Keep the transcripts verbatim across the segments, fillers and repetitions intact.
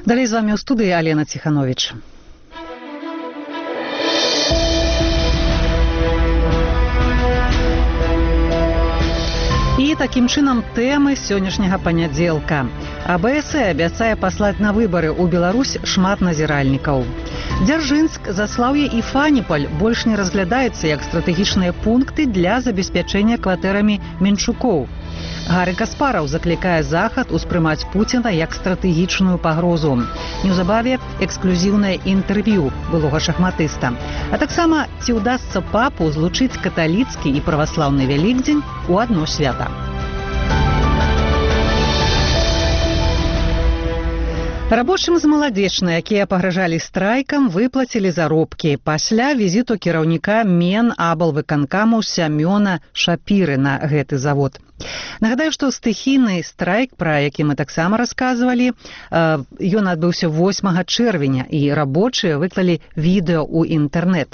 Далей з вами ў студыі Алена Ціхановіч. І такім чынам тэмы сённяшняга панядзелка. АБС абяцае паслаць на выбары ў Беларусь шмат назіральнікаў. Дзяржынск, Заслаўе і Фаніпаль больш не разглядаюцца як стратэгічныя пункты для забеспячэння кватэрамі менчукоў. Гары Каспараў заклікае Захад успрымаць Пуціна як стратэгічную пагрозу. Неўзабаве эксклюзіўнае інтэрв'ю былога шахматыста. А таксама, ці ўдасца папу злучыць каталіцкі і праваслаўны Вялікдзень у адно свята. Рабочым з Маладзечна, якія пагражалі страйкам, выплацілі заробкі пасля візіту кіраўніка Менаблвыканкаму Сямёна Шапіры на гэты завод. Нагадаю, што стыхійны страйк, пра які мы таксама расказвалі, ён адбыўся восьмага чэрвеня, і рабочыя выклалі відэо ў інтэрнэт.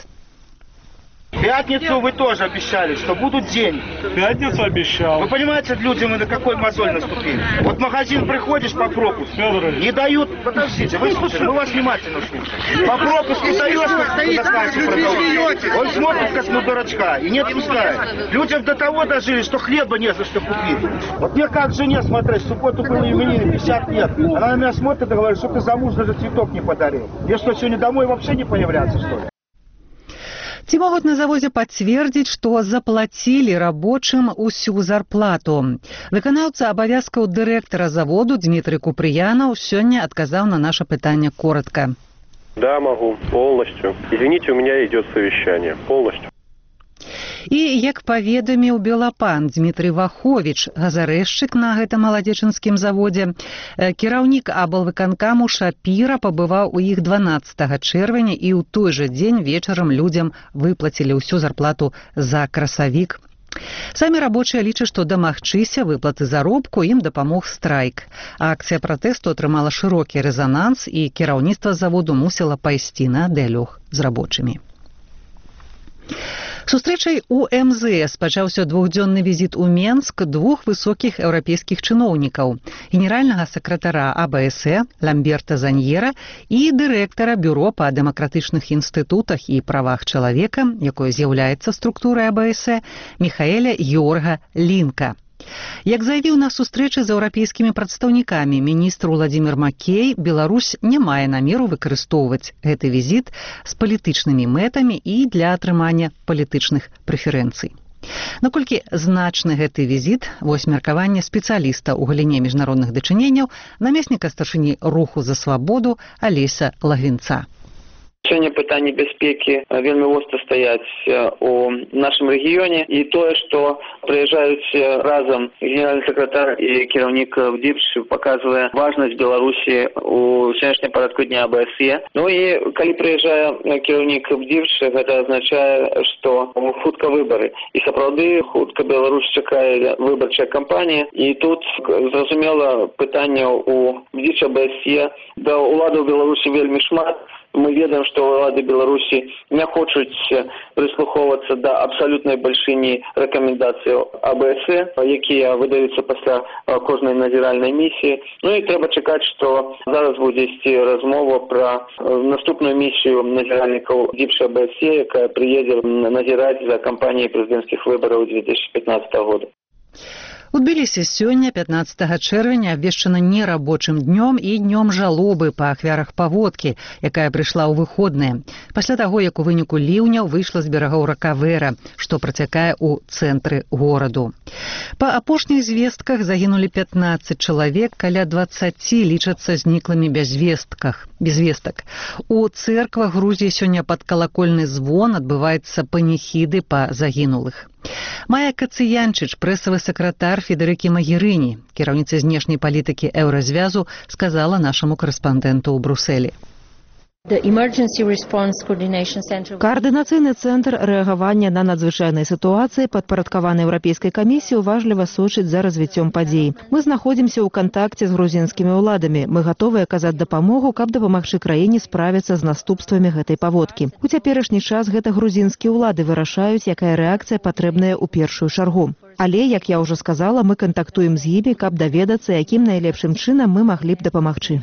В пятницу вы тоже обещали, что будут деньги. Пятницу обещал. Вы понимаете, люди, мы на какой мозоль наступили? Вот в магазин приходишь по пропуску, не дают... Подождите, вы слушайте, мы вас внимательно слушаем. По пропуску даешь, как он смотрит, как на дурачка, и не пускает. Людям до того дожили, что хлеба не за что купить. Вот мне как жене смотреть, в субботу было именины, пятьдесят лет. Она на меня смотрит и говорит, что ты замуж даже цветок не подарил. Мне что, сегодня домой вообще не появляться, что ли? Ці могуць на завозе пацвердзіць, што заплацілі рабочым усю зарплату. Выканаўца абавязкаў дырэктара заводу Дмітрый Купрыянаў сёння адказаў на наше пытанне коротко. Да, могу, полностью. Извините, у меня идет совещание. Полностью. І, як паведаміў Белапан Дмітрый Ваховіч, газарэшчык на гэтым маладзечынскім заводзе, кіраўнік аблвыканкаму Шапіра пабываў у іх дванаццатага чэрвеня, і ў той жа дзень вечарам людзям выплацілі ўсю зарплату за красавік. Самі рабочыя лічаць, што дамагчыся выплаты заробку ім дапамог страйк. Акцыя пратэсту атрымала шырокі рэзананс, і кіраўніцтва заводу мусіла пайсці на дыялог з рабочымі. Сустрэчай у эм зэ эс пачаўся двухдзённы візіт у Менск двух высокіх еўрапейскіх чыноўнікаў – генеральнага сакратара а бэ эс э Ламберта Заньера і дырэктара Бюро па дэмакратычных інстытутах і правах чалавека, якое з'яўляецца структурай а бэ эс э, Міхаэля Георга Лінка. Як заявіў на сустрэчы з еўрапейскімі прадстаўнікамі міністр Уладзімір Макей, Беларусь не мае намеру выкарыстоўваць гэты візіт з палітычнымі мэтамі і для атрымання палітычных прэферэнцый. Наколькі значны гэты візіт, вось меркаванне спецыяліста ў галіне міжнародных дачыненняў, намесніка старшыні руху за свабоду Алеся Лагвінца. Сёння пытанні бяспекі вельмі востра стаяць у нашым рэгіёне, і тое, што прыязджаюць разам генеральны сакратар і кіраўнік ВДИПШ, паказвае важнасць Беларусі у сённяшнім парадку дня а бэ эс е. Ну і калі прыязджае кіраўнік ВДИПШ, гэта азначае, што хутка выбары. І сапраўды хутка Беларусь чакае выбарчая кампанія, і тут зразумела пытанняў у ВДИПШ а бэ эс е да ўладаў Беларусі вельмі шмат. Мы ведаем, што ўлады Беларусі не хочуць прыслухоўвацца да абсалютнай бальшыні рэкамендацый а бэ эс э, якія выдаюцца пасля кожнай назіральнай місіі. Ну і трэба чакаць, што зараз будзе ісці размова пра наступную місію назіральнікаў ВДИПШ а бэ эс е, якая прыедзе назіраць за кампаніяй прэзідэнцкіх выбараў две тысячи пятнадцатого года. У Тбілісі сёння, пятнаццатага чэрвеня, абвешчана нерабочым днём і днём жалобы па ахвярах паводкі, якая прыйшла ў выходныя, пасля таго, як у выніку ліўняў выйшла з берагоў рака Вера, што працякае ў цэнтры гораду. Па апошніх звестках загінулі пятнаццаць чалавек, каля дваццаці лічацца зніклымі без вестках. Без вестак. У цэрквах Грузіі сёння пад калакольны звон адбываецца паніхіды па загінулых. Майя Кацыянчыч, прэсавы сакратар Федэрыкі Магерыні, кіраўніца знешняй палітыкі Еўразвязу, сказала нашаму карэспандэнту ў Брусэлі. Координаційний центр реагування на надзвичайні ситуації, підпорядкований Європейській комісії, уважливо сочить за розвиттям подій. Ми знаходимося у контакті з грузинськими владами. Ми готові оказати допомогу, каб допомогти країні справитися з наступствами гэтай паводки. У цяперашні час гэта грузинскія ўлады вырашаюць, якая рэакцыя патрэбная ў першую чаргу. Але, як я ўжо сказала, мы кантактуем з імі, каб даведацца, якім найлепшым чынам мы маглі б дапамагчы.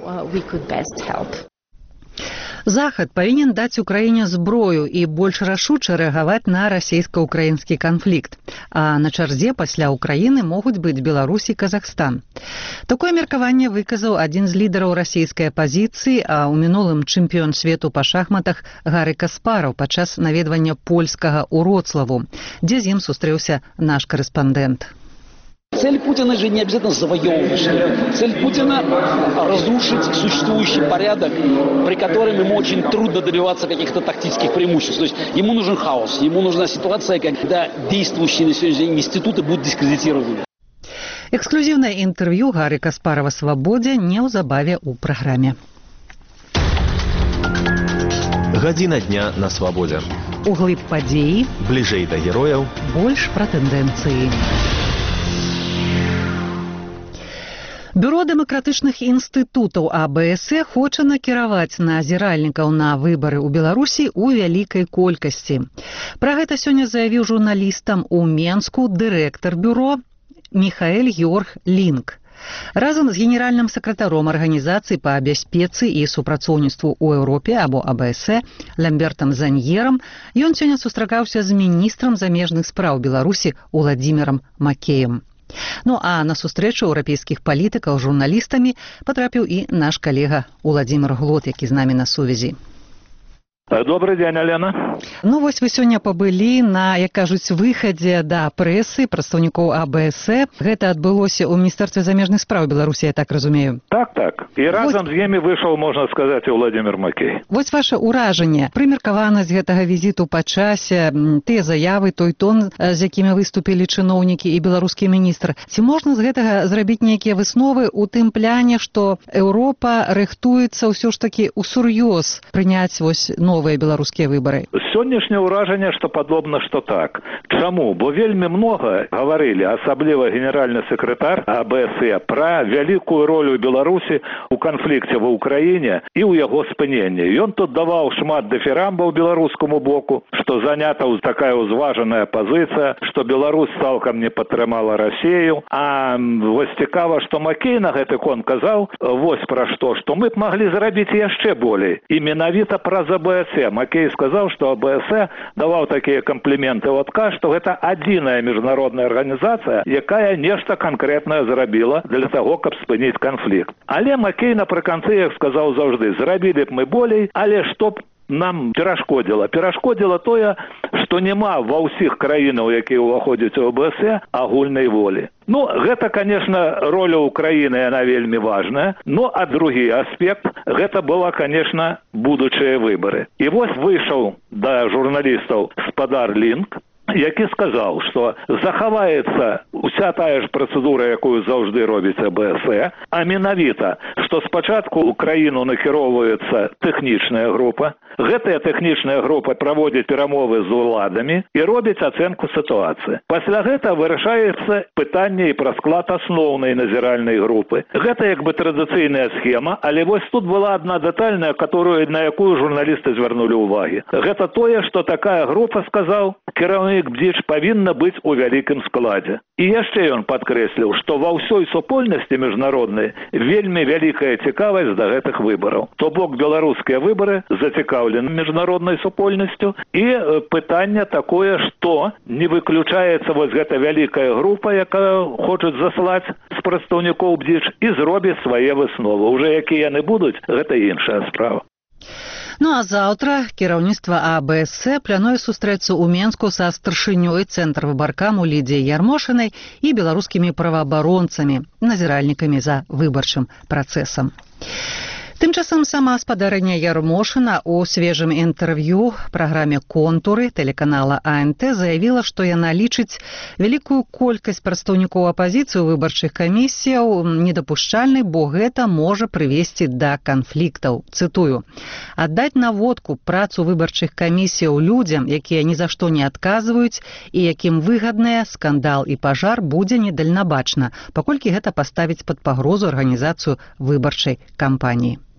Захад павінен даць Украіне зброю і больш рашуча рэагаваць на расійска-украінскі канфлікт. А на чарзе пасля Украіны могуць быць Беларусь і Казахстан. Такое меркаванне выказаў адзін з лідараў расійскай апазіцыі, а ў мінулым чэмпіён свету па шахматах Гары Каспараў падчас наведвання польскага ў Вроцлаву, дзе з ім сустрэўся наш корэспандэнт. Цель Путина же не обязательно завоевывать. Цель Путина – разрушить существующий порядок, при котором ему очень трудно добиваться каких-то тактических преимуществ. То есть ему нужен хаос, ему нужна ситуация, когда действующие на сегодняшний день институты будут дискредитированы. Эксклюзивное интервью Гары Каспарова «Свободе» неўзабаве ў праграме. Гадзіна дня на свабодзе. Углыб падзеі, бліжэй да герояў, больш пра тэндэнцыі. Бюро дэмакратычных інстытутаў А Б С хоча накіраваць назіральнікаў на выбары ў Беларусі ў вялікай колькасці. Пра гэта сёння заявіў журналістам у Менску дырэктар бюро Міхаэль Георг Лінк. Разам з генеральным сакратаром арганізацыі па бяспецы і супрацоўніцтву ў Еўропе або А Б С Ламбертам Заньерам ён сёння сустракаўся з міністрам замежных спраў Беларусі Уладзімірам Макеем. Ну а на сустрэчу еўрапейскіх палітыкаў з журналістамі патрапіў і наш калега Уладзімір Глот, які з намі на сувязі. Добрый день, Алена. Ну, вось вы сёння пабылі на, як кажуць, выхадзе да прэсы прадстаўнікоў А Б С. Гэта адбылося ў Міністэрстве замежных спраў Беларусі, я так разумею. Так, так. І разам з імі выйшаў, можна сказаць, і Уладзімір Макей. Вось ваше ўражанне, прымеркаванасць гэтага візіту па часе, тыя заявы, той тон, з якімі выступілі чыноўнікі і беларускі міністр. Ці можна з гэтага зрабіць нейкія высновы ў тым пляне, што Еўропа рыхтуецца ўсё ж такі усур'ёз прыняць вось новыя беларускія выбары? Сённяшняе ўражанне, што падобна, што так. Чаму? Бо вельмі многа гаварылі, асабліва генеральны сакратар А Б С, пра вялікую ролю Беларусі ў канфлікце ва Ўкраіне і ў яго спыненні. Ён тут даваў шмат дэфірамбаў беларускаму боку, што занята такая ўзважаная пазіцыя, што Беларусь цалкам не падтрымала Расію. А вось цікава, што Макей на гэты конт казаў вось пра што, што мы б маглі зрабіць яшчэ болей. І менавіта праз А Б С. Макей сказаў, што А Б С даваў такія кампліменты ў адказ, што гэта адзіная міжнародная арганізацыя, якая нешта канкрэтнае зрабіла для таго, каб спыніць канфлікт. Але Макей напрыканцы, як сказаў заўжды, зрабілі б мы болей, але што б нам перашкодзіла? Перашкодзіла тое, што няма ва ўсіх краінаў, якія ўваходзяць у А Б С, агульнай волі. Ну, гэта, конечно, роля Украины, она вельмі важная, но а другі аспект, гэта была, конечно, будучыя выборы. І вось выйшаў да журналістаў спадар Лінк, які сказаў, што захаваецца уся тая ж працэдура, якую заўжды робіць А Б С, а менавіта, што спачатку ў краіну накіроўваецца тэхнічная група, гэтая тэхнічная група праводзіць перамовы з уладамі і робіць ацэнку сітуацыі. Пасля гэта вырашаецца пытанне і пра склад асноўнай назіральнай групы. Гэта як бы традыцыйная схема, але вось тут была адна дэтальная, которую, на якую журналісты звярнулі ўвагі. Гэта тое, што такая група, сказаў кіраўнік Бдзіч, павінна быць у вялікім складзе. І яшчэ ён падкрэсліў, што ва ўсёй супольнасці міжнароднай вельмі вялікая цікавасць да гэтых выбараў. То бок беларускія выбары зацікаўлены міжнароднай супольнасцю, і пытанне такое, што не выключаецца вось гэта вялікая група, якая хочуць заслаць з прадстаўнікоў Бдзіч, і зробіць свае высновы. Уже якія яны будуць, гэта іншая справа. Ну а заўтра кіраўніцтва А Б С плануе сустрэцца ў Менску са старшынёй цэнтра выбаркаму Лідзіяй Ярмошынай і беларускімі праваабаронцамі, назіральнікамі за выбарчым працэсам. Тым часам сама спадарыня Ярмошына ў свежым інтэрв'ю праграме «Контуры» тэлеканала А Н Т заявіла, што яна лічыць вялікую колькасць прадстаўнікоў апазіцыі ў выбарчых камісіяў недапушчальнай, бо гэта можа прывесці да канфліктаў. Цытую: «Аддаць наводку працу выбарчых камісіяў людзям, якія ні за што не адказваюць і якім выгадныя скандал і пажар, будзе недальнабачна, паколькі гэта паставіць пад пагрозу арганізацыю выбарчай кампаніі».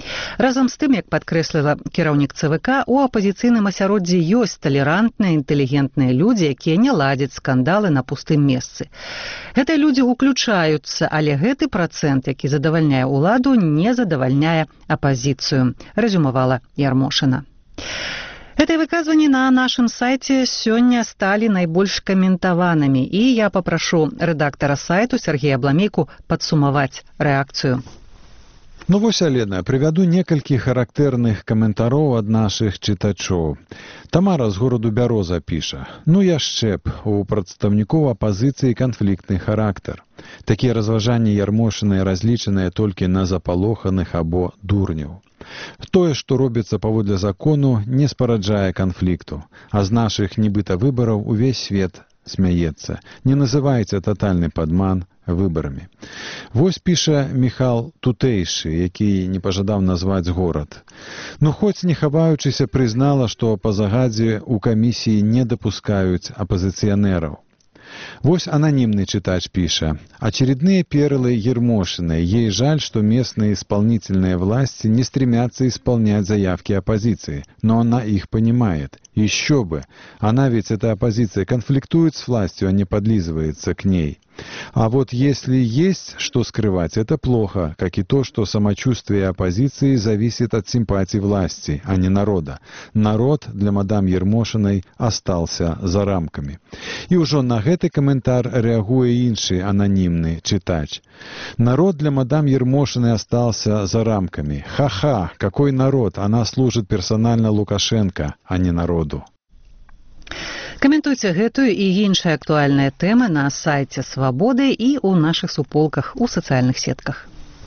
Разам з тым, як падкрэсліла кіраўнік ЦВК, у апазіцыйным асяроддзі ёсць талерантныя, інтэлігентныя людзі, якія не ладзяць скандалы на пустым месцы. Гэтыя людзі уключаюцца, але гэты працэнт, які задавальняе ўладу, не задавальняе апазіцыю, рэзюмавала Ярмошына. Гэтыя выказванні на нашым сайце сёння сталі найбольш каментаванымі, і я папрашу рэдактара сайту Сергея Бламейку падсумаваць рэакцыю. Ну вось, Алена, прывяду некалькі характэрных каментароў ад нашых чытачоў. Тамара з гораду Бяроза піша: «Ну яшчэ б, у прадстаўнікоў апазіцыі канфліктны характар. Такія разважанні Ярмошынай разлічаныя толькі на запалоханых або дурняў. Тое, што робіцца паводле закону, не спараджае канфлікту, а з нашых нібыта выбараў увесь свет смяецца. Не называйце татальны падман выбарамі». Вось піша Міхал Тутэйшы, які не пажадаў назваць горад. Ну, хоць не хаваючыся, прызнала, што па загадзе ў камісіі не дапускаюць апазіцыянераў. Вось анонімный читач пиша: «Очередные перлы Ермошиной. Ей жаль, что местные исполнительные власти не стремятся исполнять заявки оппозиции, но она их понимает. Еще бы! Она ведь, эта оппозиция, конфликтует с властью, а не подлизывается к ней. А вот если есть что скрывать, это плохо, как и то, что самочувствие оппозиции зависит от симпатий власти, а не народа. Народ для мадам Ермошиной остался за рамками». И уже на гэты комментар реагуе инший анонимный читач. «Народ для мадам Ермошиной остался за рамками. Ха-ха, какой народ? Она служит персонально Лукашенко, а не народу». Каментуйце гэтую і іншыя актуальныя тэмы на сайце Свабоды і ў нашых суполках у сацыяльных сетках.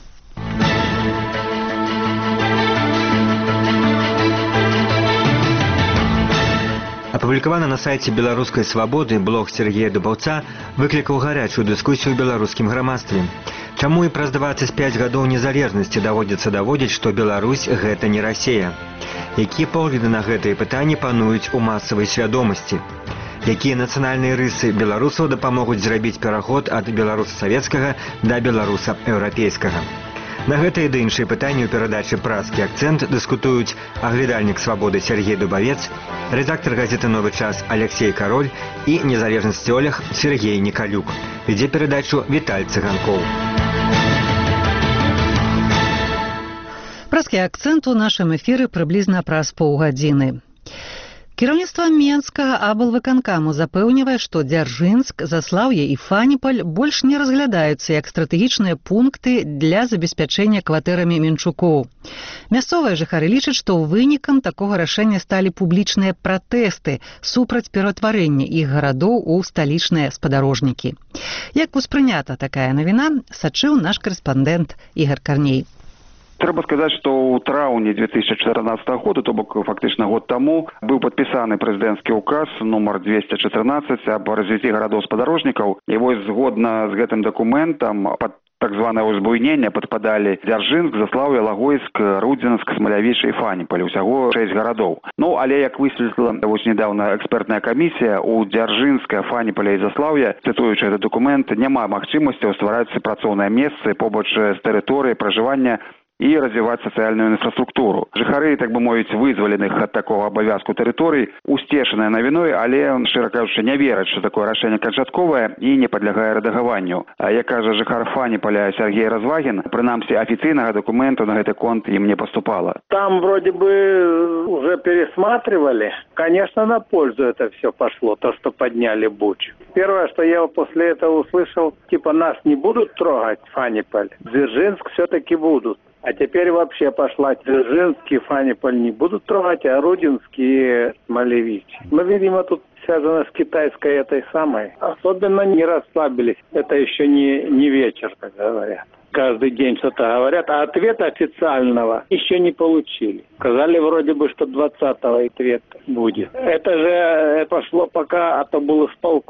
Апублікаваны на сайце беларускай свабоды блог Сергея Дубаўца выклікаў гарячую дыскусію ў беларускім грамадстве. Чаму і праз дваццаць пяць гадоў незалежнасці даводзіцца даводзіць, што Беларусь – гэта не Расія? Якія погляды на гэтыя пытанні пануюць у масавай свядомасці? Якія нацыянальныя рысы беларусаў дапамогуць зрабіць пераход ад беларуса-савецкага да беларуса-еўрапейскага? На гэтыя ды іншыя пытанні ў перадачы «Празкі акцэнт» дыскутуюць аглядальнік «Свабоды» Сергей Дубавец, рэдактар газеты «Новы час» Алексей Кароль і незалежнасці Олег Сергей Николюк. Вядзе перадачу Віталь Цыганкоў. «Празкі акцэнт» у нашым эфіры прыблізна праз паўгадзіны. Кіраўніцтва Менскага аблвыканкаму запэўнівае, што Дзяржынск, Заслаўе і Фаніпаль больш не разглядаюцца як стратэгічныя пункты для забеспячэння кватэрамі Менчукоў. Мясцовыя жыхары лічаць, што вынікам такога рашэння сталі публічныя пратэсты супраць ператварэння іх гарадоў у сталічныя спадарожнікі. Як успрынята такая навіна, сачыў наш корэспандэнт Ігор Карней. Трэба сказаць, што ў траўні две тысячи чатырнаццатага года, то бок фактычна год таму, быў падпісаны прэзідэнцкі ўказ нумар двести чатырнаццаць аб развіцці гарадоў-спадарожнікаў. І вось згодна з гэтым дакументам пад так званае узбуйненне падпадалі Дзяржынск, Заслаўе, Лагойск, Рудзінск, Смалявіч і Фаніпаль. Усяго шэсць гарадоў. Ну, але як высветліла вось недавно экспертная камісія, у Дзяржынска, Фаніпаля і Заслаўя, цытуючы гэты дакумент, няма магчымасцяў ствараць працоўныя месцы побач з тэрыторыяй пражывання і развіваць сацыяльную інфраструктуру. Жыхары, так бы мовіць, вызваленых ад такога абавязку тэрыторый, усцешаныя навіной, але, шчыра кажучы, не вераць, што такое рашэнне канчатковае і не падлягае рэдагаванню. А як кажа жыхар Фаніпаля Сергей Развагін, прынамсі афіцыйнага дакумента на гэты конт ім не поступало. Там вроде бы уже пересматривали. Конечно, на пользу это все пошло, то, что подняли Буч. Первое, что я после этого услышал, типа нас не будут трогать, Фанипаль, Дзержинск все-таки будут. А теперь вообще пошла Дзержинск и Фанипаль не будут трогать, а Рудинск и Смолевич. Ну, видимо, тут связано с китайской этой самой. Особенно не расслабились. Это еще не, не вечер, как говорят. Каждый день что-то говорят, а ответа официального еще не получили. Сказали вроде бы, что двадцатого ответ будет. Это же пошло пока, а то было с полкома.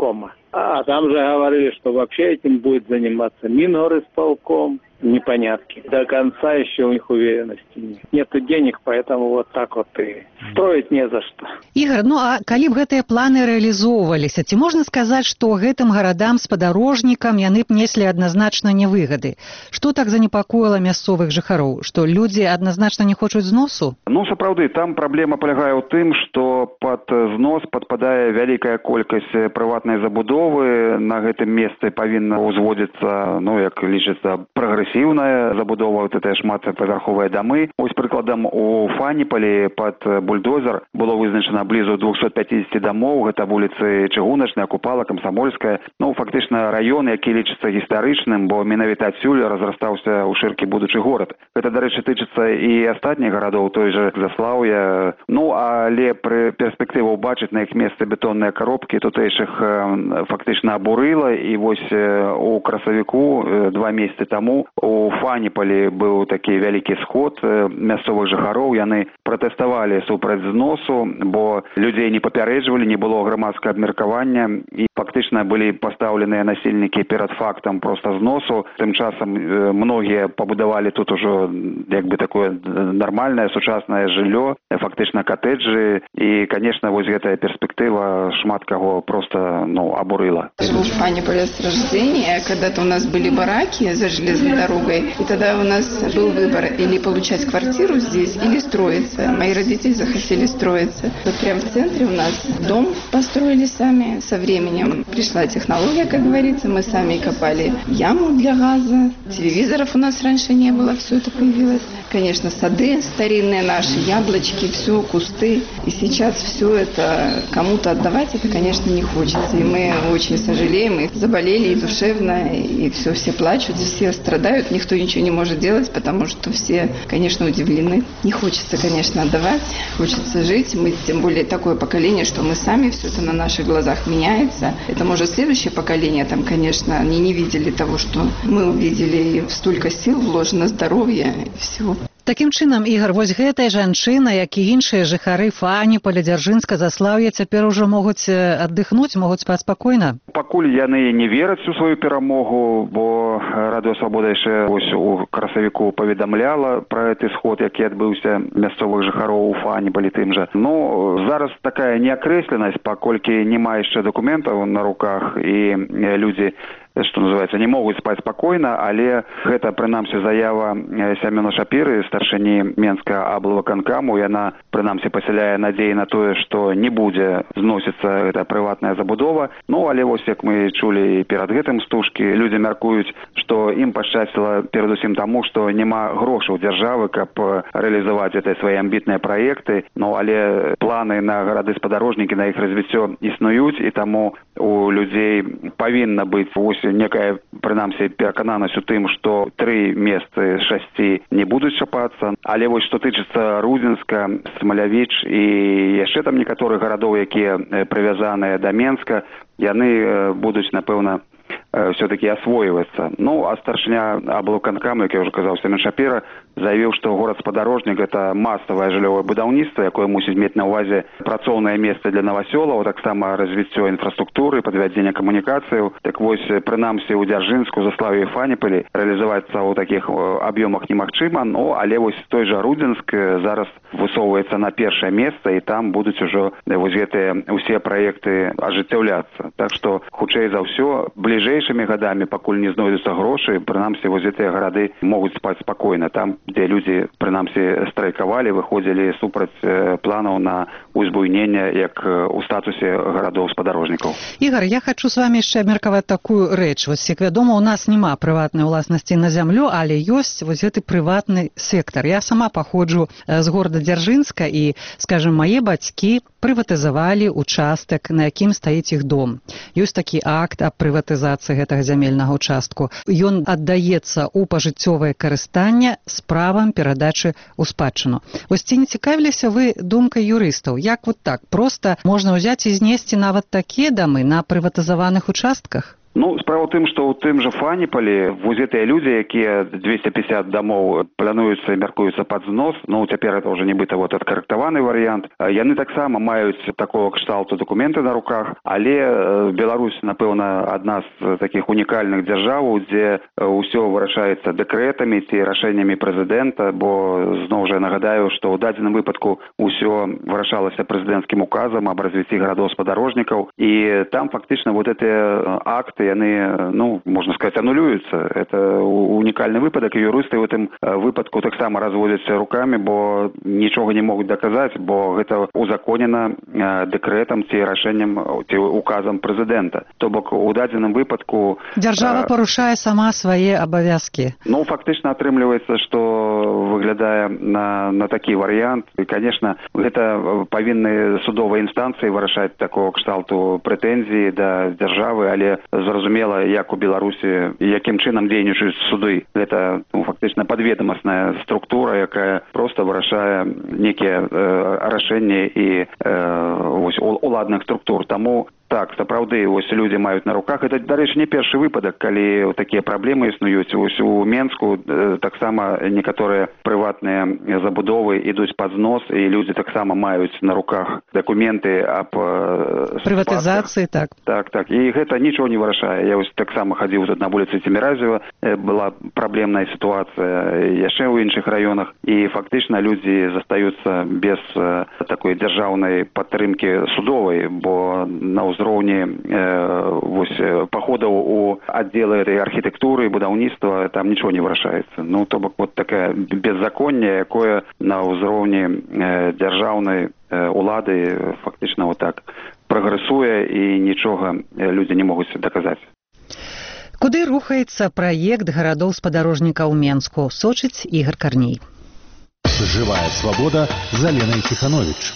А там же говорили, что вообще этим будет заниматься Мингорисполком. Непонятки. До конца еще у них уверенности нет. Нету денег, поэтому вот так вот и строить не за что. Ігор, ну а калі б гэтыя планы рэалізоўваліся, ці можна сказаць, што гэтым гарадам-спадарожнікам яны б неслі адназначна невыгады? Што так занепакоіла мясцовых жыхароў? Што людзі адназначна не хочуць зносу? Ну, сапраўды, там праблема палягае ў тым, што пад знос падпадае вялікая колькасць прыватнай забудовы. На гэтым месцы павінна ўзводзіцца, ну, як лічыцца, прагрэсіўная забудова, вот это шматпавярховыя дамы. Ось прыкладам, у Фаніпалі пад бульдозер было вызначана блізу двухсот пятидесяти дамоў. Гэта вуліцы Чыгуначная, Купала, Камсамольская. Ну, фактычна раён, які лічыцца гістарычным, бо менавіта адсюль разрастаўся ў шыркі будучы горад. Гэта, дарэчы, тычыцца і астатніх гарадоў, той же Заслаўя. Ну, але пры перспектыве ўбачыць на іх месцы бетонныя коробкі тутэйшых фактычна абурыла. І вось у красавіку два месяцы таму у Фаніпалі быў такі вялікі сход мясцовых жыхароў. Яны пратэставалі супраць зносу, бо людзей не папярэджвалі, не было грамадскага абмеркавання і фактычна былі пастаўленыя насельнікі перад фактам проста зносу. Тым часам многія пабудавалі тут ужо як бы такое нармальнае сучаснае жыллё, фактычна коттеджы. І, конечно, вось гэтая перспектыва шмат каго просто, ну, абурыла. Живу в Фанипале с рождения. Когда-то у нас были бараки за железной дорогой. И тогда у нас был выбор или получать квартиру здесь, или строиться. Мои родители захотели строиться. Вот прямо в центре у нас дом построили сами. Со временем пришла технология, как говорится. Мы сами копали яму для газа. Телевизоров у нас раньше не было. Все это появилось. Конечно, сады старинные наши, яблочки, все, кусты. И сейчас все это кому-то отдавать, это, конечно, не хочется. И мы очень сожалеем. И заболели, и душевно, и все, все плачут, все страдают. Никто ничего не может делать, потому что все, конечно, удивлены. Не хочется, конечно, отдавать, хочется жить. Мы, тем более, такое поколение, что мы сами, все это на наших глазах меняется. Это, может, следующее поколение, там, конечно, они не видели того, что мы увидели, и столько сил вложено, здоровья и всего. Такім чынам, Ігор, вось гэтая жанчына, як і іншыя жыхары Фаніпаля, Дзяржынска, Заслаўя цяпер ужо могуць аддыхнуць, могуць спаць спакойна? Пакуль яны не вераць у сваю перамогу, бо Радыё Свабода яшчэ вось у красавіку паведамляла пра гэты сход, які адбыўся мясцовых жыхароў у Фаніпалі тым жа. Ну, зараз такая неакрэсленасць, паколькі няма яшчэ дакументаў на руках, і людзі, што называецца, не могуць спаць спакойна, але гэта, прынамсі, заява Сямёна Шапіры, старшыні Менскага аблвыканкаму. Яна, прынамсі, пасяляе надзеі на тое, што не будзе зносіцца гэта прыватная забудова. Ну, але вось, як мы чулі перад гэтым стужкі, людзі мяркуюць, што ім пашчасціла перадусім таму, што няма грошаў дзяржавы, каб рэалізаваць гэтыя свае амбітныя праекты. Ну, але планы на гарады-спадарожнікі, на іх развіццё існуюць, і таму у людзей павінна быць вось некая, прынамсі, перакананасць у тым, што тры месцы з шасці не будуць чапацца. Але вось што тычыцца Рудзенска, Смалявіч і яшчэ там некаторых гарадоў, якія прывязаныя да Менска, яны будуць, напэўна, все-таки освоиваться. Ну, а старшыня аблвыканкаму, як я уже казаў, Сямён Шапіра, заявіў, што горад-спадарожнік — это масавае жыллёвае будаўніцтва, якое мусіць мець на ўвазе працоўнае месца для навасёлаў, таксама развіццё інфраструктуры, падвядзення камунікацыяў. Так вось, прынамсі, у Дзяржынску, Заслаўі і Фаніпалі рэалізавацца ў такіх аб'ёмах немагчыма, ну, але вось той жа Рудзенск зараз высоўваецца на першае месца, і там будуць ужо вось гэтыя ўсе праекты ажыццяўляцца. Так што, хутчэй за ўсё, бліжэйшымі гадамі, пакуль не знойдуцца грошы, прынамсі, вось гэтыя гарады могуць спаць спакойна. Там, дзе людзі, прынамсі, страйкавалі, выходзілі супраць планаў на узбуйненне, як у статусе гарадоў-спадарожнікаў. Ігор, я хачу з вами яшчэ абмеркаваць такую рэч. Вось, як вядома, у нас няма прыватнай уласнасці на зямлю, але ёсць вось гэты прыватны сектар. Я сама паходжу з горада Дзяржынска, і, скажем, мае бацькі прыватызавалі участак, на якім стаіць іх дом. Ёсць такі акт аб прыватызацыі гэтага зямельнага участку. Ён аддаецца ў пажыццёвае карыстанне з правам перадачы ў спадчыну. Вось ці не цікавіліся вы думкай юрыстаў? Як вот так? Проста можна ўзяць і знесці нават такія дамы на прыватызаваных участках? Ну, справа ў тым, што ў тым жа Фаніпалі вось гэтыя людзі, якія двести пятьдесят дамоў плануюцца і мяркуюцца пад знос, ну, цяпер это ўжо нібыта вот адкарэктаваны варыянт, яны таксама маюць такого кшталту дакументы на руках, але Беларусь, напэўна, адна з такіх унікальных дзяржаў, дзе ўсё вырашаецца дэкрэтамі ці рашэннямі прэзідэнта, бо зноў жа нагадаю, што ў дадзеным выпадку ўсё вырашалася прэзідэнцкім указам аб развіцці гарадоў-спадарожнікаў, і там фактычна вот эти акты, яны, ну, можна сказаць, анулююцца. Это унікальны выпадак, і юрысты ў гэтым выпадку таксама разводзяцца рукамі, бо нічога не могуць даказаць, бо гэта узаконена дэкрэтам ці рашэннем ці указам прэзідэнта. То бок у дадзеным выпадку дзяржава парушае сама свае абавязкі. Ну, фактычна атрымліваецца, што выглядае на, на такі варыянт. І, конечно, гэта павінны судовыя інстанцыі вырашаць такого кшталту прэтэнзіі да дзяржавы, але зразумела, як у Беларусі і якім чынам дзейнічаюць суды. Гэта, ну, фактычна падведамасная структура, якая проста вырашае некія э, рашэнні і э, вось, уладных структур. Таму так, сапраўды, ось людзі маюць на руках. Это, дарэчы, не першы выпадак, калі такія праблемы існуюць. Ось у Менску э, таксама некаторыя прыватныя забудовы ідуць пад знос, і людзі таксама маюць на руках дакументы аб э, прыватызацыі, так. Так, так. І гэта нічого не вырашае. Я ось таксама хадзіў тут на вуліцы Цеміразева, э, была праблемная сітуацыя яшчэ ў іншых раёнах, і фактычна людзі застаюцца без э, такой дзяржаўнай падтрымкі судовай, бо на ўзроўні э, вось, паходаў у аддзелы этой архітэктуры, будаўніцтва, там нічого не вырашаецца. Ну, то бок, вот такая беззаконне, якое на ўзроўні э, дзяржаўнай э, улады фактычна вот так прагрэсуе, і нічога людзі не могуць даказаць. Куды рухаецца праект гарадоў-спадарожнікаў Менску, сочыць Ігор Карней. Жывая свабода з Аленай Ціхановіч.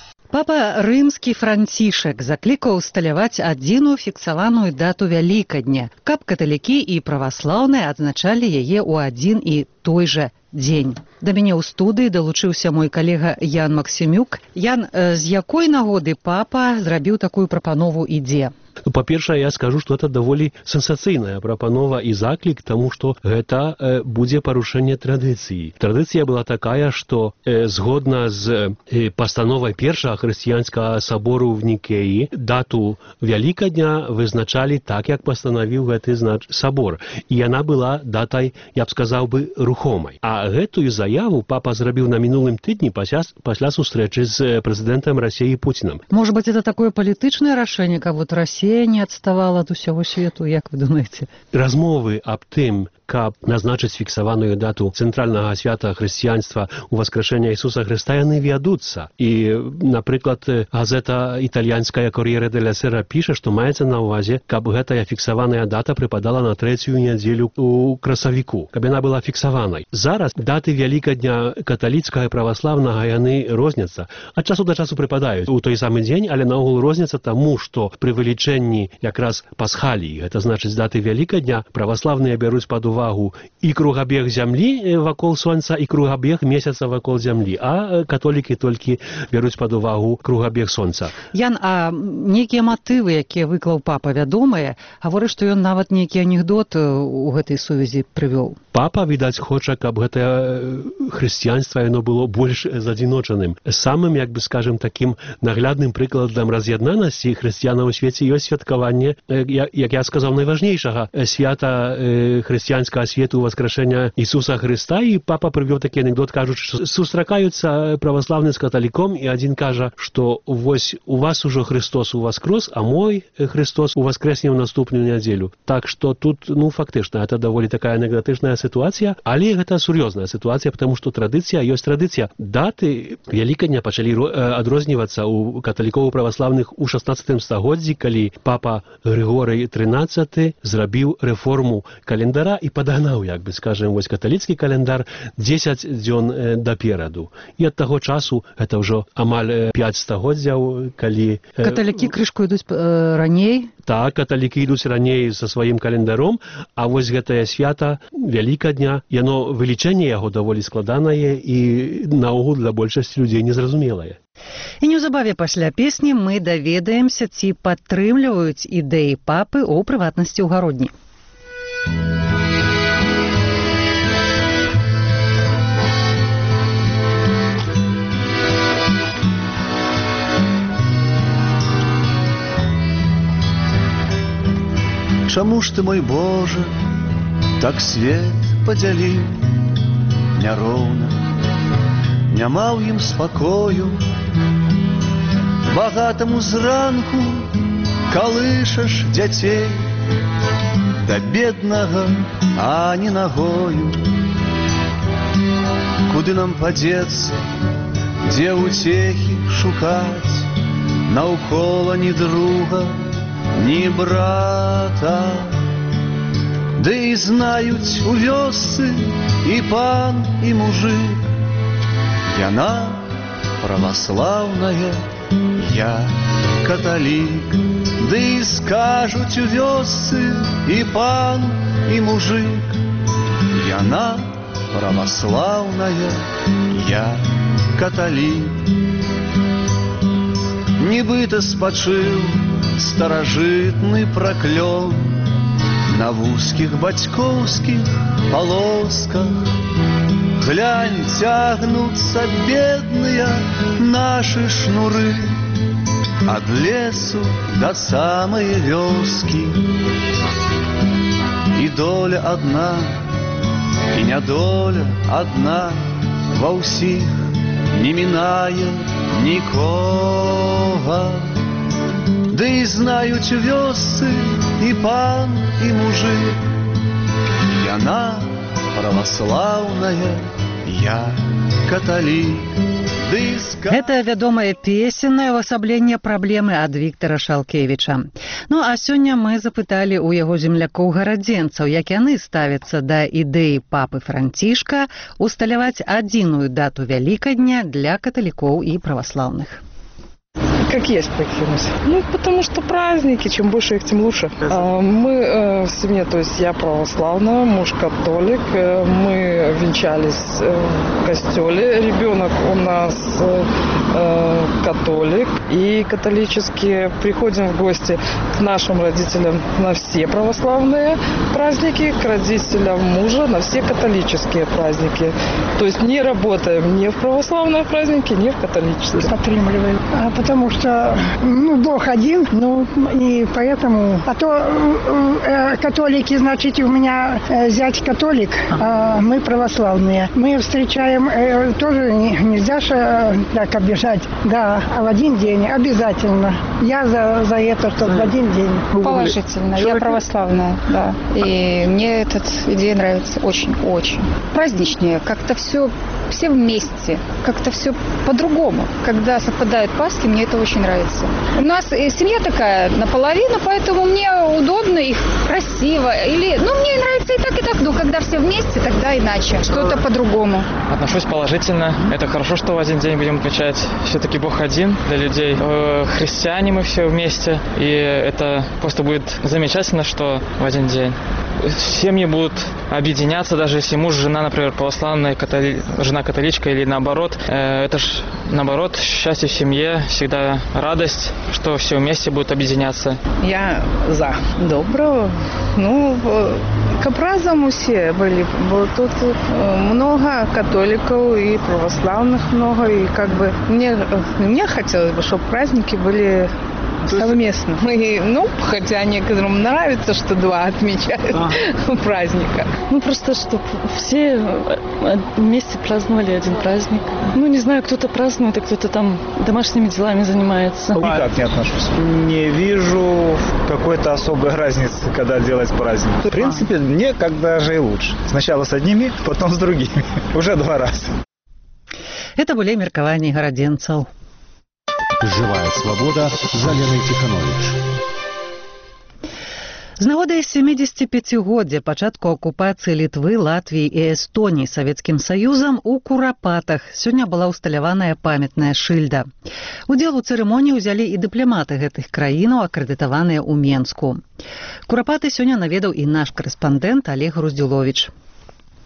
Папа рымскі Францішак заклікаў усталяваць адзіную фіксаваную дату Вялікадня, каб каталікі і праваслаўныя адзначалі яе ў адзін і той жа дзень. Да мяне ў студыі далучыўся мой калега Ян Максімюк. Ян, з якой нагоды папа зрабіў такую прапанову і дзе? Ну, па-першае, я скажу, што гэта даволі сенсацыйная прапанова і заклік, таму што гэта э, будзе парушэнне традыцыі. Традыцыя была такая, што э, згодна з э, пастановай першага хрысціянскага сабору в Нікеі дату Вялікадня вызначалі так, як пастанавіў гэты знач сабор. І яна была датай, я б сказаў бы, рухомай. А гэтую заяву папа зрабіў на мінулым тыдні пасля, пасля сустрэчы з прэзідэнтам Расіі Пуцінам. Может быть, это такое палітычнае рашэнне, каб вот Расія не адставала ад усяго свету, як вы думаеце? Размовы аб тым, каб назначыць фіксаваную дату цэнтральнага свята хрысціянства ў воскрешэння Ісуса Хрыста, яны вядуцца. І, напрыклад, газета італьянская «Кор'єре деля Сера» піша, што маецца на ўвазе, каб гэтая фіксаваная дата прыпадала на трэцюю нядзелю ў красавіку, каб яна была фіксаванай. Зараз даты Вялікадня каталіцкага і праваслаўнага яны розняцца. Ад часу да часу прыпадаюць у той самы дзень, але наогул розняцца таму, што пры вылічэнні якраз пасхаліі, гэта значыць даты Вялікадня, праваслаўныя бяруць пад увагу і кругабег зямлі вакол сонца, і кругабег месяца вакол зямлі, а католікі толькі бяруць пад увагу кругабег сонца. Ян, а нейкія матывы, якія выклаў папа, вядомыя, гаворыць, што ён нават нейкі анекдот у гэтай сувязі прывёў. Папа, відаць, хоча, каб гэтае хрысціянства яно было больш задзіночаным. Самым, як бы скажем, такім наглядным прыкладам раз'яднанасці хрысціянаў у свеце ёсць святкаванне, як я сказаў, найважнейшага свята хрысціянскага свету воскрешэння Ісуса Хрыста, і папа прывёў такі анекдот, кажучы, што сустракаюцца праваслаўны з каталіком, і адзін кажа, што вось у вас ужо Христос уваскрос, а мой Христос уваскрэсне ў наступную нядзелю. Так што тут, ну, фактычна, гэта даволі такая анекдотычная сітуацыя, але гэта сур'ёзная сітуацыя, потому што традыцыя ёсць традыцыя. Даты Вялікадня пачалі адрознівацца у каталікоў праваслаўных у шаснаццатым стагоддзі, калі папа Грыгорый трынаццаты зрабіў рэформу календара і падагнаў, як бы скажем, вось каталіцкі календар дзесяць дзён напераду. І ад таго часу гэта ўжо амаль пяць стагоддзяў, калі каталікі крышку ідуць э, раней. Так, каталікі ідуць раней са сваім календаром, а вось гэтае свята Вялікадня, яно вылічэнне яго даволі складанае і наогул для большасці людзей незразумелае. І неўзабаве пасля песні мы даведаемся, ці падтрымліваюць ідэі папы, у прыватнасці ў гародні. Чаму ж ты, мой Боже, так свет падзяліў няроўна, няма ў ім спакою, багатаму зранку калышаш дзяцей, да беднага ані нагою. Куды нам падзецца, дзе ўцехі шукаць, наўкола ні друга, ні брата. Ды і знаюць у вёсцы і пан, і мужик, яна праваслаўная, я каталік. Ды і скажуць у вёсцы і пан, і мужик, яна праваслаўная, я каталік. Нібыта спачыў старажытны праклён на вузкіх бацькоўскіх палосках. Глянь, цягнуцца бедныя нашы шнуры ад лесу да самай вёскі. І доля адна, і нядоля адна, ва ўсіх не мінае нікога. Ды і знаюць у вёсцы і пан, і мужик, яна праваслаўная, я каталік. Гэта вядомае песеннае ўвасабленне праблемы ад Віктара Шалкевіча. Ну а сёння мы запыталі ў яго землякоў-гарадзенцаў, як яны ставяцца да ідэі папы Францішка усталяваць адзіную дату Вялікадня для каталікоў і праваслаўных. Как есть прикинуть. Ну, потому что праздники, чем больше их, тем лучше. А, мы э, в семье, то есть я православная, муж католик, э, мы венчались э, в костеле, ребенок у нас э, католик и католические. Приходим в гости к нашим родителям на все православные праздники, к родителям мужа на все католические праздники. То есть не работаем ни в православные праздники, ни в католические. Подтримливаем. А потому что ну, Бог один, ну и поэтому. А то э, католики, значит, у меня э, зять католик, а мы православные. Мы встречаем э, тоже не, нельзя же э, так обижать, да, а в один день обязательно. Я за, за это, что в один день. Положительно. Я православная, да. И мне эта идея нравится очень-очень. Праздничнее, как-то все, все вместе, как-то все по-другому. Когда совпадают Пасхи, мне это очень нравится. У нас семья такая наполовину, поэтому мне удобно и красиво. Или, ну, мне нравится и так, и так, но когда все вместе, тогда иначе. Что-то по-другому. Отношусь положительно. Это хорошо, что в один день будем отмечать. Все-таки Бог один для людей. Христиане мы все вместе. И это просто будет замечательно, что в один день. Семьи будут объединяться, даже если муж, жена, например, православная, католи... жена католичка или наоборот. Это ж наоборот, счастье в семье, всегда радость, что все вместе будут объединяться. Я за. Доброго. Ну, к праздному все были. Тут много католиков и православных много. И как бы мне, мне хотелось бы, чтобы праздники были совместно. И, ну, хотя некоторым нравится, что два отмечают а. праздника. Ну, просто, чтобы все вместе праздновали один праздник. Ну, не знаю, кто-то празднует, а кто-то там домашними делами занимается. Никак не отношусь. Не вижу какой-то особой разницы, когда делать праздник. В принципе, мне как даже и лучше. Сначала с одними, потом с другими. Уже два раза. Это были меркаванні гарадзенцаў. Живая свобода за Леной Тиханович. З нагоды сямідзесяціпяцігоддзя пачатку акупацыі Літвы, Латвіі і Эстоніі Савецкім Саюзам у Курапатах сёння была ўсталяваная памятная шыльда. Удзел у цырымоніі ўзялі і дыпламаты гэтых краінаў, акрэдытаваныя ў Менску. Курапаты сёння наведаў і наш корэспандэнт Олег Груздзюловіч.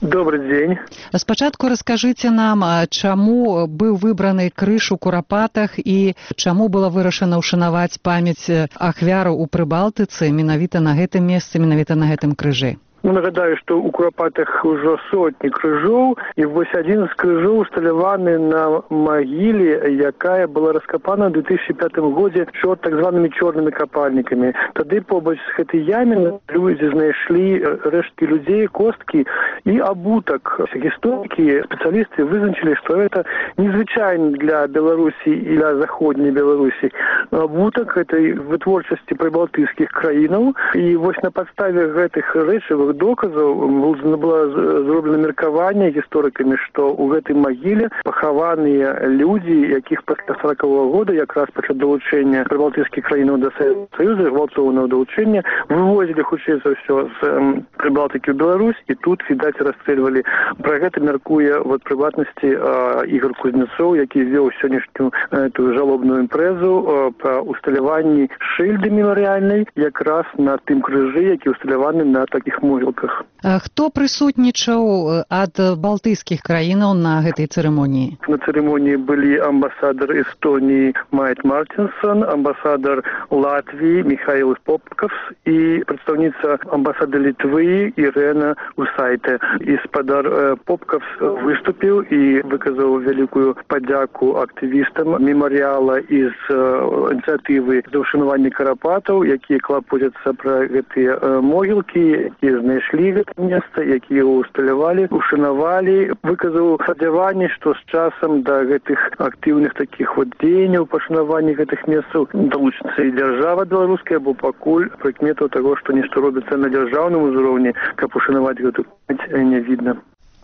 Добрый день. Спачатку раскажите нам, чаму быў выбраны крыж у Курапатах і чаму было вырашана ўшанаваць памяць ахвяраў у Прыбалтыцы менавіта на гэтым месцы, менавіта на гэтым крыжы. Ну, нагадаю, што ў Курапатах ужо сотні крыжоў, і вось адзін з крыжоў усталяваны на магіле, якая была раскапана ў две тысячи пятым годзе чор, так званымі чорнымі капальнікамі. Тады побач з гэтай яме людзі знайшлі рэшткі людзей, косткі і абутак. Гісторыкі, спецыялісты вызначылі, што гэта незвычайна для Беларусі і для заходняй Беларусі абутак гэтай вытворчасці прыбалтыйскіх краінаў. І вось на падставе гэтых рэчывых доказаў было зроблена меркаванне гісторыкамі, што ў гэтай магіле пахаваныя людзі, якіх пасля сорокового года, якраз пасля далучэння прыбалтыйскіх краінаў да Саюза, гвалтоўнага далучэння, вывозілі хутчэй за ўсё з Прыбалтыкі ў Беларусь, і тут, відаць, расстрэльвалі. Пра гэта мяркуе вот прыватнасці Ігор Кузнецоў, які вёў сённяшнюю эту жалобную імпрэзу па усталяванні шыльды мемарыяльнай якраз на тым крыжы, які усталяваны на такіх могілках. Хто прысутнічаў ад балтыйскіх краінаў на гэтай цырымоніі? На цырымоніі былі амбасадар Эстоніі Майт Мартинсон, амбасадар Латвіі Михаил Попкавс і прадстаўніца амбасады Літвы Ірэна Усайте. І спадар Попкавс выступіў і выказаў вялікую падзяку актывістам мемарыяла і з ініцыятывы за ўшанаванне Карапатаў, якія клапоцяцца пра гэтыя могілкі, якія знайшлі гэта месца, якія яго усталявалі, ушанавалі, выказаў спадзяванне, што з часам да гэтых актыўных такіх вот дзеянняў пашанавання гэтых месцаў далучыцца і дзяржава беларуская, бо пакуль прыкметаў таго, што нешта робіцца на дзяржаўным узроўні, каб ушанаваць гэту памяць, не відна.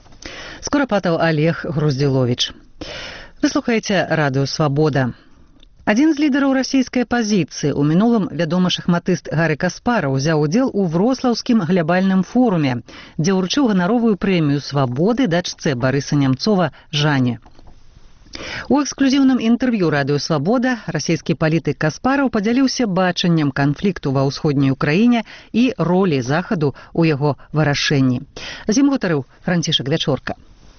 З Курапатаў Олег Груздзіловіч. Вы слухаеце радыё Свабода. Адзін з лідараў расійскай апазіцыі, у мінулым вядомы шахматыст Гары Каспараў, узяў удзел у Вроцлаўскім глябальным форуме, дзе ўручыў ганаровую прэмію свабоды дачцэ Барыса Нямцова Жане. У эксклюзіўным інтэрв'ю радыё Свабода расійскі палітык Каспараў падзяліўся бачаннем канфлікту ва ўсходняй Украіне і ролі Захаду ў яго вырашэнні. З ім гутарыў Францішак Вячорка.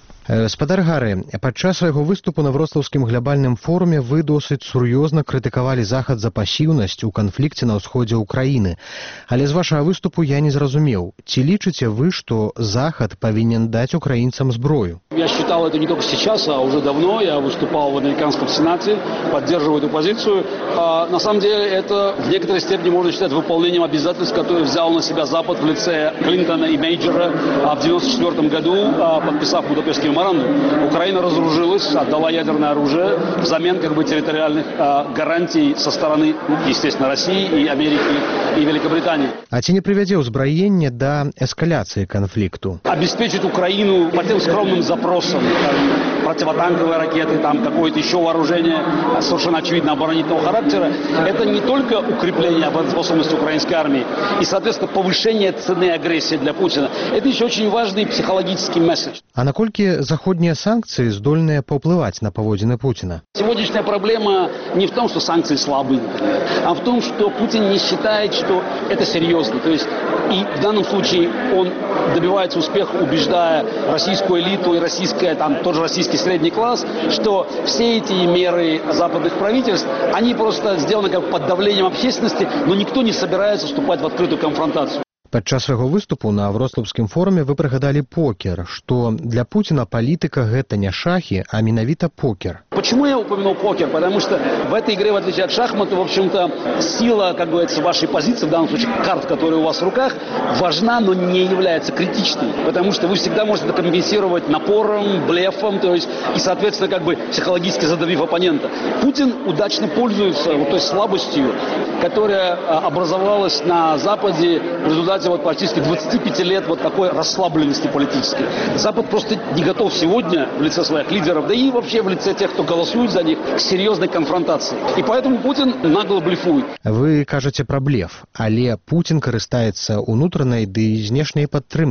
Спадар Гары, падчас свайго выступу на Вроцлаўскім глябальным форуме вы досыць сур'ёзна крытыкавалі Захад за пасіўнасць у канфлікце на ўсходзе Украіны. Але з вашага выступу я не зразумеў, ці лічыце вы, што Захад павінен даць украінцам зброю? Я считал это не только сейчас, а уже давно. Я выступал в американском Сенате, поддерживаю эту позицию. А, на самом деле это в некоторой степени можно считать выполнением обязательств, которые взял на себя Запад в лице Клинтона и Мейджора а, в девяносто четвёртом году, а, подписав Будапештский меморандум. Украина разоружилась, отдала ядерное оружие взамен как бы территориальных а, гарантий со стороны, естественно, России и Америки и Великобритании. А ці не прывядзе ўзбраенне да эскаляцыі канфликту? Обеспечить Украину по тем скромным запросам, противотанковые ракеты, там какое-то еще вооружение совершенно очевидно оборонительного характера, это не только укрепление обороноспособности украинской армии и, соответственно, повышение цены агрессии для Путина. Это еще очень важный психологический месседж. А наколькі заходнія санкцыі здольныя паўплываць на паводзіны Путина? Сегодняшняя проблема не в том, что санкции слабы, например, а в том, что Путин не считает, что это серьезно. То есть и в данном случае он добивается успеха, убеждая российскую элиту и российское, там, тот же российский средний класс, что все эти меры западных правительств, они просто сделаны как под давлением общественности, но никто не собирается вступать в открытую конфронтацию. Падчас свайго выступу на Вроцлаўскім форуме вы прыгадалі покер, што для Путина палітыка гэта не шахи, а менавіта покер. Почему я упомянул покер? Потому что в этой игре, в отличие от шахмат, в общем-то, сила, как говорится, вашей позиции, в данном случае карт, которые у вас в руках, важна, но не является критичной. Потому что вы всегда можете это компенсировать напором, блефом, то есть, и, соответственно, как бы психологически задавив оппонента. Путин удачно пользуется вот той слабостью, которая образовалась на Западе в результате вот практически двадцати пяти лет вот такой расслабленности политической. Запад просто не готов сегодня в лице своих лидеров, да и вообще в лице тех, кто голосует за них, к серьезной конфронтации. И поэтому Путин нагло блефует. Вы кажаце пра блеф, але Путин карыстаецца унутранай ды знешняй падтрымкай.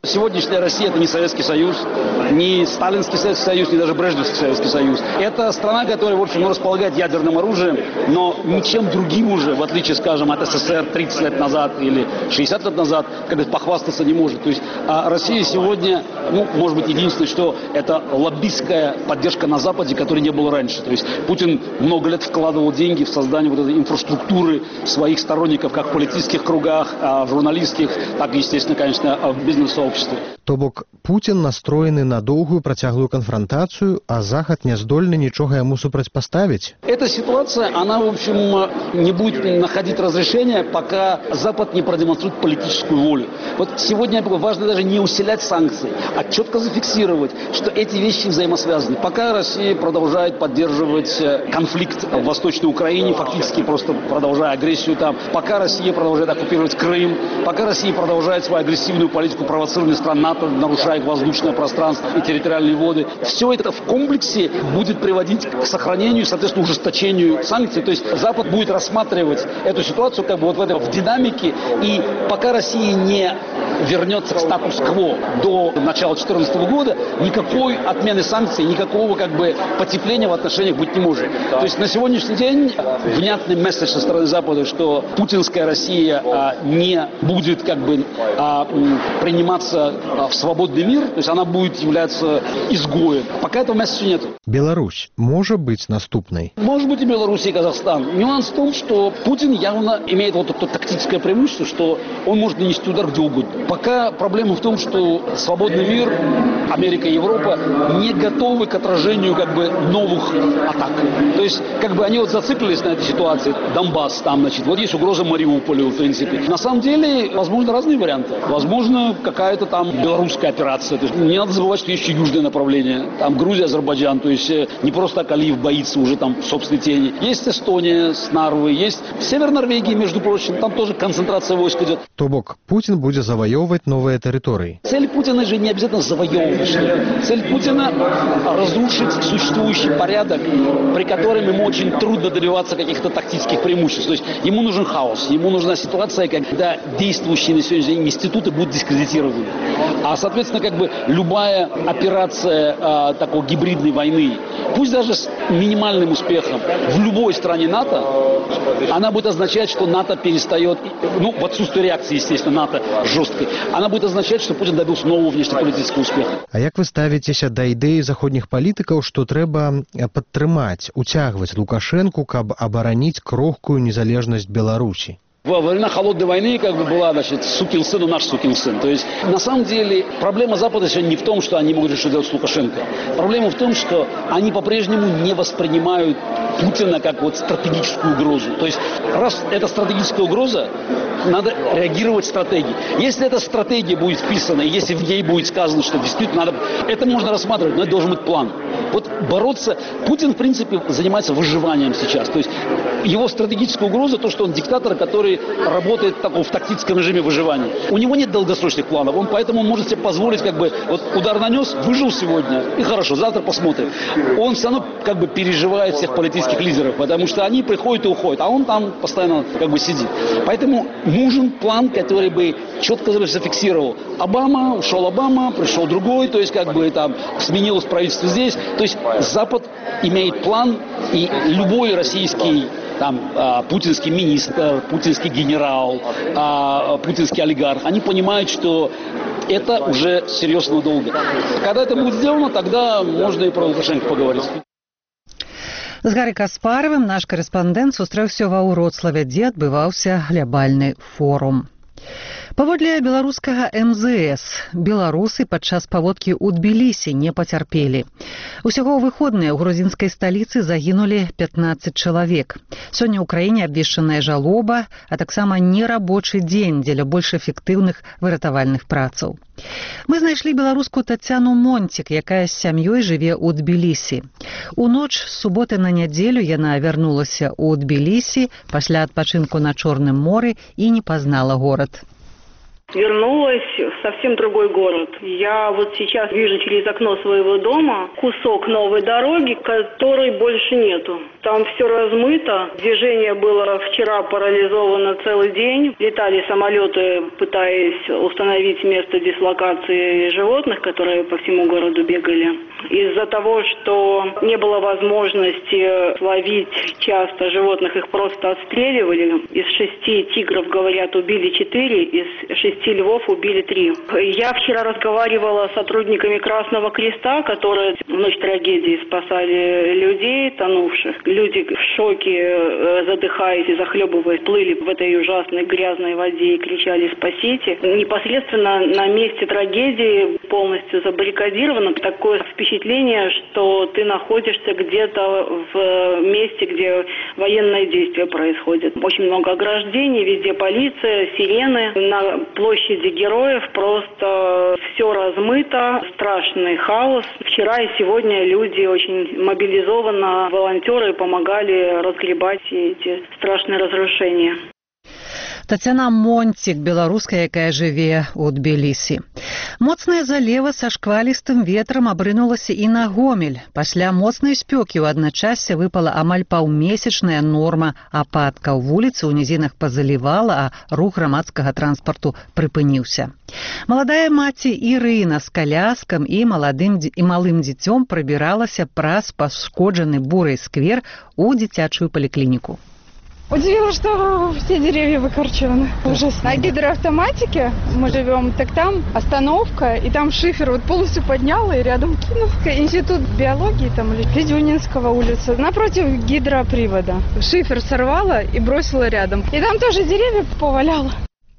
Сегодняшняя Россия – это не Советский Союз, не Сталинский Советский Союз, не даже Брежневский Советский Союз. Это страна, которая, в общем, располагает ядерным оружием, но ничем другим уже, в отличие, скажем, от СССР тридцать лет назад или шестьдесят лет назад, когда похвастаться не может. То есть а Россия сегодня, ну, может быть, единственное, что это лоббистская поддержка на Западе, которой не было раньше. То есть Путин много лет вкладывал деньги в создание вот этой инфраструктуры своих сторонников, как в политических кругах, в журналистских, так и, естественно, конечно, в бизнес-сообществе. То бок Путін настроены на доўгую працяглую канфронтацыю, а Захад не здольны нічога яму супрацьпаставіць. Эта ситуация, она, в общем, не будет находить разрешения, пока Запад не продемонстрирует политическую волю. Вот сегодня важно даже не усилять санкции, а четко зафиксировать, что эти вещи взаимосвязаны. Пока Россия продолжает поддерживать конфликт в Восточной Украине, фактически просто продолжая агрессию там, пока Россия продолжает оккупировать Крым, пока Россия продолжает свою агрессивную политику провоцирования стран НАТО, нарушая их воздушное пространство и территориальные воды, все это в комплексе будет приводить к сохранению, соответственно, ужесточению санкций. То есть Запад будет рассматривать эту ситуацию как бы вот в этой в динамике, и пока Россия не вернется к статус-кво до начала две тысячи четырнадцатого года, никакой отмены санкций, никакого как бы потепления в отношениях быть не может. То есть на сегодняшний день внятный месседж со стороны Запада, что путинская Россия а, не будет как бы а, приниматься а, в свободный мир, то есть она будет являться изгоем. Пока этого месседжа нет. Беларусь может быть наступной? Может быть и Беларусь, и Казахстан. Нюанс в том, что Путин явно имеет вот это тактическое преимущество, что он может нанести удар где угодно. Пока проблема в том, что свободный мир, Америка и Европа не готовы к отражению как бы новых атак. То есть как бы они вот зациклились на этой ситуации. Донбасс там, значит, вот есть угроза Мариуполю, в принципе. На самом деле, возможно, разные варианты. Возможно, какая-то там белорусская операция. То есть не надо забывать, что есть еще южное направление. Там Грузия, Азербайджан. То есть не просто так Алиев боится уже там в собственной тени. Есть Эстония с Нарвой, есть Север Норвегии, между прочим. Там тоже концентрация войск идет. То бок Путин будет завоевывать новые территории. Цель Путина же не обязательно завоевывать. Цель Путина разрушить существующий порядок, при котором ему очень трудно добиваться каких-то тактических преимуществ. То есть ему нужен хаос, ему нужна ситуация, когда действующие на сегодняшний день институты будут дискредитированы. А, соответственно, как бы любая операция а, такой гибридной войны, пусть даже с минимальным успехом в любой стране НАТО, она будет означать, что НАТО перестает, ну, в отсутствие реакции, естественно, НАТО жесткой, она будет означать, что Путин добился нового внешнеполитического успеха. А як вы ставіцеся да ідэі заходніх палітыкаў, што трэба падтрымаць, уцягваць Лукашэнку, каб абараніць крохкую незалежнасць Беларусі? Во времена холодной войны как бы была, значит, сукин сын и наш сукин сын. То есть, на самом деле, проблема Запада сегодня не в том, что они могут решить, что делать с Лукашенко. Проблема в том, что они по-прежнему не воспринимают Путина как вот стратегическую угрозу. То есть, раз это стратегическая угроза, надо реагировать стратегией. Если эта стратегия будет вписана, и если в ней будет сказано, что действительно надо... Это можно рассматривать, но это должен быть план. Вот бороться... Путин, в принципе, занимается выживанием сейчас. То есть, его стратегическая угроза, то, что он диктатор, который работает в, таком, в тактическом режиме выживания. У него нет долгосрочных планов, он поэтому он может себе позволить, как бы, вот удар нанес, выжил сегодня, и хорошо, завтра посмотрим. Он все равно как бы переживает всех политических лидеров, потому что они приходят и уходят, а он там постоянно как бы сидит. Поэтому нужен план, который бы четко зафиксировал. Обама, ушел Обама, пришел другой, то есть как бы там сменилось правительство здесь. То есть Запад имеет план, и любой российский там а, путинский министр, путинский генерал, а, путинский олигарх, они понимают, что это уже серьезно долго. Когда это будет сделано, тогда можно и про Лукашенко поговорить. З Гарри Каспаровым наш корэспандэнт сустрэўся ва Ўроцлаве, дзе адбываўся глябальны форум. Паводле беларускага эм зэ эс, беларусы падчас паводкі ў Тбілісі не пацярпелі. Усяго ў выходныя ў грузінскай сталіцы загінулі пятнаццаць чалавек. Сёння ў краіне абвешчаная жалоба, а таксама нерабочы дзень дзеля больш эфектыўных выратавальных працаў. Мы знайшлі беларускую Тацяну Монцік, якая з сям'ёй жыве ў Тбілісі. У ноч з суботы на нядзелю яна вярнулася ў Тбілісі пасля адпачынку на Чорным моры і не пазнала горад. Вернулась в совсем другой город. Я вот сейчас вижу через окно своего дома кусок новой дороги, которой больше нету. Там все размыто. Движение было вчера парализовано целый день. Летали самолеты, пытаясь установить место дислокации животных, которые по всему городу бегали. Из-за того, что не было возможности ловить часто животных, их просто отстреливали. Из шести тигров, говорят, убили четыре, из шести львов убили три. Я вчера разговаривала с сотрудниками Красного Креста, которые в ночь трагедии спасали людей, тонувших. Люди в шоке, задыхаясь и захлебываясь, плыли в этой ужасной грязной воде и кричали «спасите». Непосредственно на месте трагедии полностью забаррикадировано. Такое впечатление, что ты находишься где-то в месте, где военное действие происходит. Очень много ограждений, везде полиция, сирены. На площади Героев просто все размыто, страшный хаос. Вчера и сегодня люди очень мобилизованно, волонтеры помогали разгребать эти страшные разрушения. Тацяна Монцік, беларуска, якая жыве ў Тбілісі. Моцная залева са шквалістым ветрам абрынулася і на Гомель. Пасля моцнай спёкі ў адначассе выпала амаль паўмесячная норма ападкаў. Вуліцы ў нізінах пазалівала, а рух грамадскага транспарту прыпыніўся. Маладая маці Ірына з каляскам і маладым і малым дзіцём прабіралася праз пашкоджаны бурай сквер у дзіцячую паліклініку. Удивило, что все деревья выкорчеваны. Ужасно. На гидроавтоматике мы живем, так там остановка, и там шифер вот полностью поднял и рядом кинул. Институт биологии, там, или Федюнинского улица, напротив гидропривода. Шифер сорвало и бросило рядом. И там тоже деревья поваляло.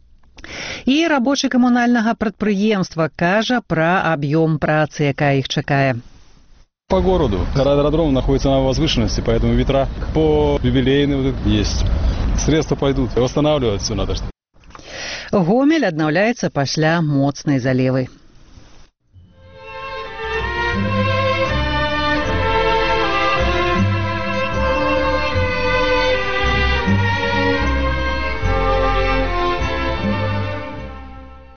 І рабочы камунальнага прадпрыемства кажа пра аб'ём працы, якая іх чакае. По городу. Аэродром находится на возвышенности, поэтому ветра по юбилейным есть. Средства пойдут. Восстанавливать все надо. Гомель аднаўляецца пасля моцнай залевы.